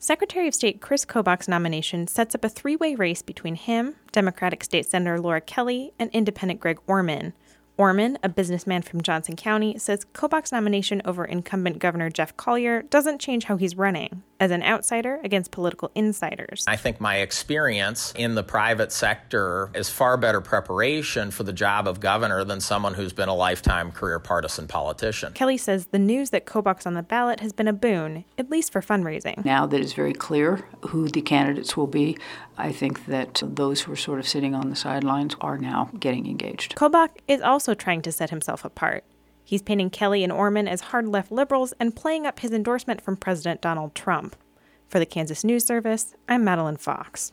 Secretary of State Chris Kobach's nomination sets up a three-way race between him, Democratic State Senator Laura Kelly, and Independent Greg Orman. Orman, a businessman from Johnson County, says Kobach's nomination over incumbent Governor Jeff Collier doesn't change how he's running, as an outsider against political insiders. I think my experience in the private sector is far better preparation for the job of governor than someone who's been a lifetime career partisan politician. Kelly says the news that Kobach's on the ballot has been a boon, at least for fundraising. Now that it's very clear who the candidates will be, I think that those who are sort of sitting on the sidelines are now getting engaged. Kobach is also trying to set himself apart. He's painting Kelly and Orman as hard-left liberals and playing up his endorsement from President Donald Trump. For the Kansas News Service, I'm Madeline Fox.